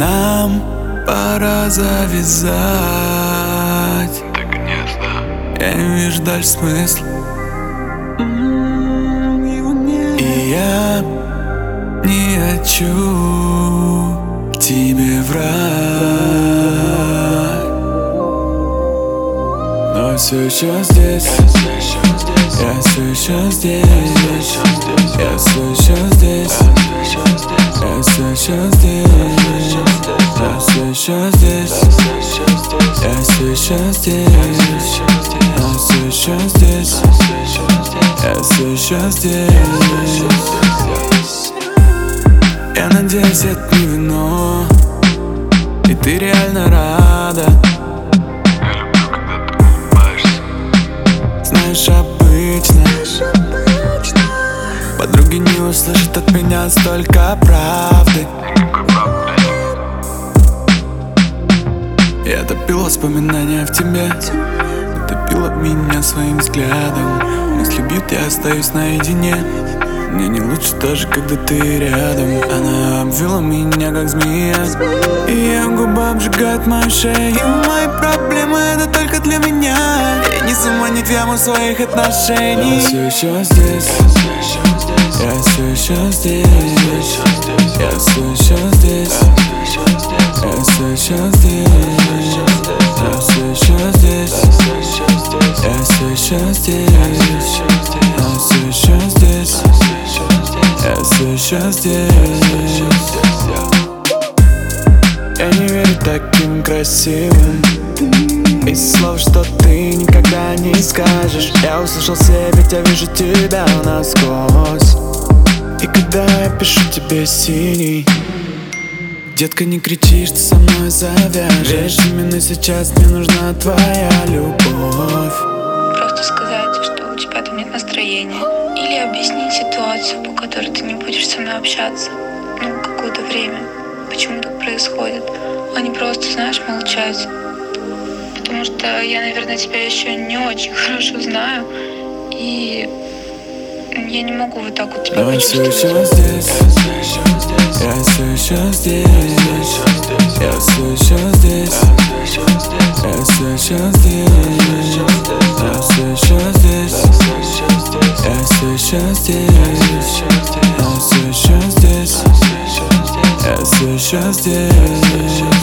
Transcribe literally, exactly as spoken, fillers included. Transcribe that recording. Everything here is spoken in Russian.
нам пора завязать. Ты гнезда. Я не вижу дальше смысла, и я не хочу тебе врать. Но все еще здесь, я все еще здесь, я все еще здесь, я все еще здесь, я все еще здесь, я все еще здесь, я все еще здесь, я все еще здесь. Я надеюсь, это не вино, и ты реально рада. Я люблю, когда ты улыбаешься. Знаешь, обычно подруги не услышат от меня столько правды. Никакой правды нет. Я топил воспоминания в тебе, ты топила меня своим взглядом. Мысли бьют, я остаюсь наедине. Мне не лучше даже, когда ты рядом. Она обвила меня, как змея, и ее губа обжигает мою шею. Мои проблемы — это только для меня. Я не заманить в яму своих отношений. Я все еще здесь, я все еще здесь, я все еще здесь, я все еще здесь, я все еще здесь, я все еще здесь, я все еще здесь, я все еще здесь. Я не верю таким красивым из слов, что ты никогда не скажешь. Я услышал все, ведь я вижу тебя насквозь. И когда я пишу тебе синий, детка, не кричи, что со мной завяжешь. Именно сейчас мне нужна твоя любовь. Просто сказать, что у тебя там нет настроения. Или объяснить ситуацию, по которой ты не будешь со мной общаться. Ну, какое-то время. Почему так происходит. А не просто, знаешь, молчать. Потому что я, наверное, тебя еще не очень хорошо знаю. И я не могу вот так вот тебя Но я все почувствовать. еще здесь, я все еще здесь, я все еще здесь, я все еще здесь, я все еще здесь, я все еще здесь, я все еще здесь, я все еще здесь.